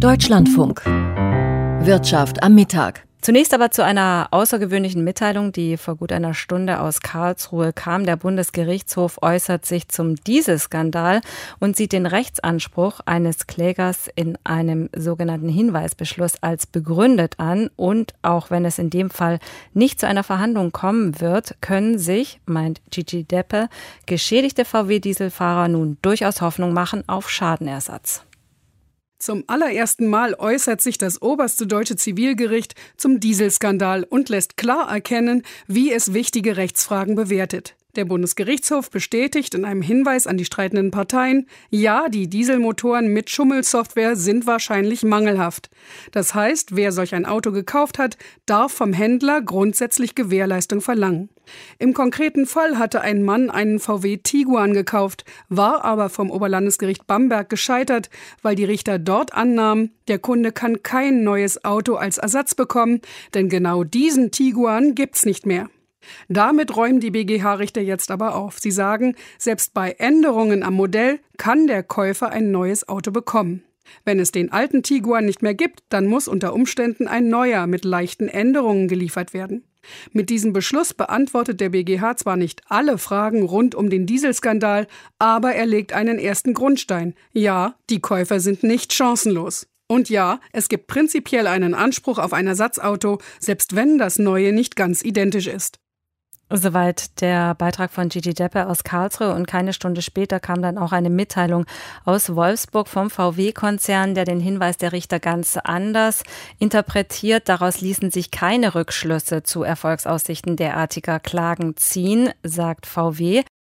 Deutschlandfunk. Wirtschaft am Mittag. Zunächst aber zu einer außergewöhnlichen Mitteilung, die vor gut einer Stunde aus Karlsruhe kam. Der Bundesgerichtshof äußert sich zum Dieselskandal und sieht den Rechtsanspruch eines Klägers in einem sogenannten Hinweisbeschluss als begründet an. Und auch wenn es in dem Fall nicht zu einer Verhandlung kommen wird, können sich, meint Gigi Deppe, geschädigte VW-Dieselfahrer nun durchaus Hoffnung machen auf Schadenersatz. Zum allerersten Mal äußert sich das oberste deutsche Zivilgericht zum Dieselskandal und lässt klar erkennen, wie es wichtige Rechtsfragen bewertet. Der Bundesgerichtshof bestätigt in einem Hinweis an die streitenden Parteien, ja, die Dieselmotoren mit Schummelsoftware sind wahrscheinlich mangelhaft. Das heißt, wer solch ein Auto gekauft hat, darf vom Händler grundsätzlich Gewährleistung verlangen. Im konkreten Fall hatte ein Mann einen VW Tiguan gekauft, war aber vom Oberlandesgericht Bamberg gescheitert, weil die Richter dort annahmen, der Kunde kann kein neues Auto als Ersatz bekommen, denn genau diesen Tiguan gibt's nicht mehr. Damit räumen die BGH-Richter jetzt aber auf. Sie sagen, selbst bei Änderungen am Modell kann der Käufer ein neues Auto bekommen. Wenn es den alten Tiguan nicht mehr gibt, dann muss unter Umständen ein neuer mit leichten Änderungen geliefert werden. Mit diesem Beschluss beantwortet der BGH zwar nicht alle Fragen rund um den Dieselskandal, aber er legt einen ersten Grundstein. Ja, die Käufer sind nicht chancenlos. Und ja, es gibt prinzipiell einen Anspruch auf ein Ersatzauto, selbst wenn das neue nicht ganz identisch ist. Soweit der Beitrag von Gigi Deppe aus Karlsruhe, und keine Stunde später kam dann auch eine Mitteilung aus Wolfsburg vom VW-Konzern, der den Hinweis der Richter ganz anders interpretiert. Daraus ließen sich keine Rückschlüsse zu Erfolgsaussichten derartiger Klagen ziehen, sagt VW.